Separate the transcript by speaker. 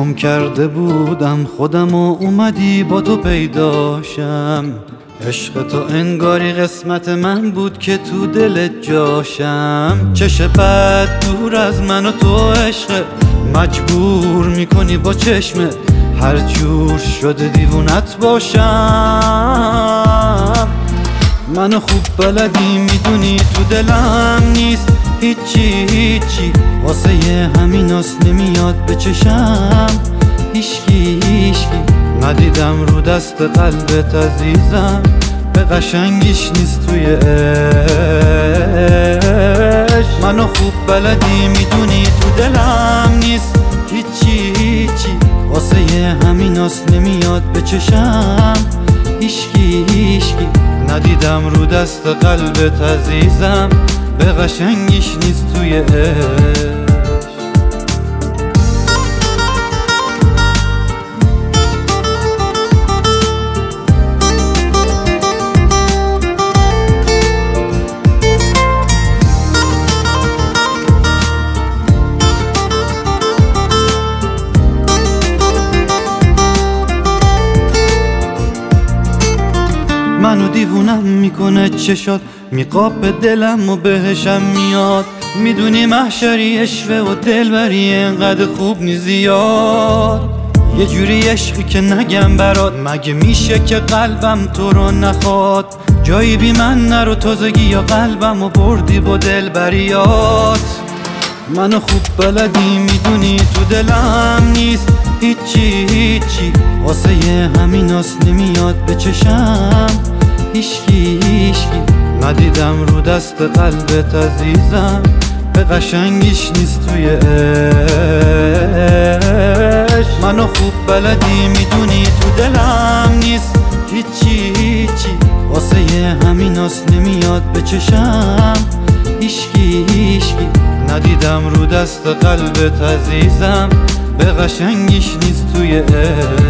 Speaker 1: گم کرده بودم خودم و اومدی با تو پیداشم. عشق تو انگاری قسمت من بود که تو دلت جاشم. چش بد دور از من و تو عشق مجبور میکنی با چشمت هر جور شده دیوونت باشم. منو خوب بلدی میدونی تو دلم نیست هیچی واسه همیناست نمیاد به چشم هیشکی ندیدم رو دست قلبت عزیزم به قشنگیش نیست توی عشق. منو خوب بلدی میدونی تو دلم نیست هیچی واسه همیناست نمیاد به چشم هیشکی ندیدم رو دست قلبت عزیزم به قشنگیش نیست توی عشق. منو دیوونم میکنه چشات میقاب دلم و بهشم میاد. میدونی محشری عشوه و دلبری انقدر خوب نی زیاد. یه جوری عشقی که نگم برات مگه میشه که قلبم تو رو نخواد. جایی بی من نرو تازگی یا قلبم و بردی با دلبریات. منو خوب بلدی میدونی تو دلم نیست هیچی واسه همیناست نمیاد به چشم هیشکی ندیدم رو دست قلبت عزیزم به قشنگیش نیست توی عشق. منو خوب بلدی میدونی تو دلم نیست هیچی واسه همیناست نمیاد به چشم هیشکی ندیدم رو دست قلبت عزیزم به قشنگیش نیست توی عشق.